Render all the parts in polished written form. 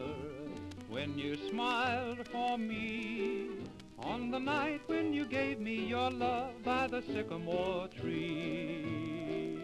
when you smiled for me on the night when you gave me your love by the sycamore tree.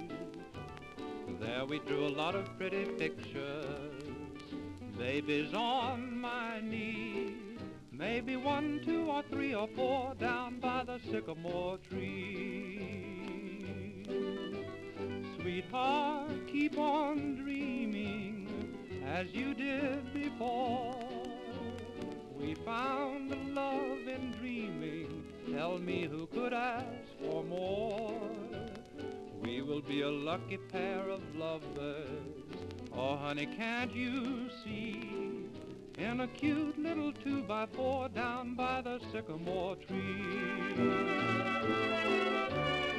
There we drew a lot of pretty pictures, babies on my knee, maybe 1, 2, or 3 or 4 down by the sycamore tree. Sweetheart, keep on dreaming as you did before. We found love in dreaming, tell me who could ask for more. We will be a lucky pair of lovebirds, oh honey, can't you see, in a cute little 2x4 down by the sycamore tree.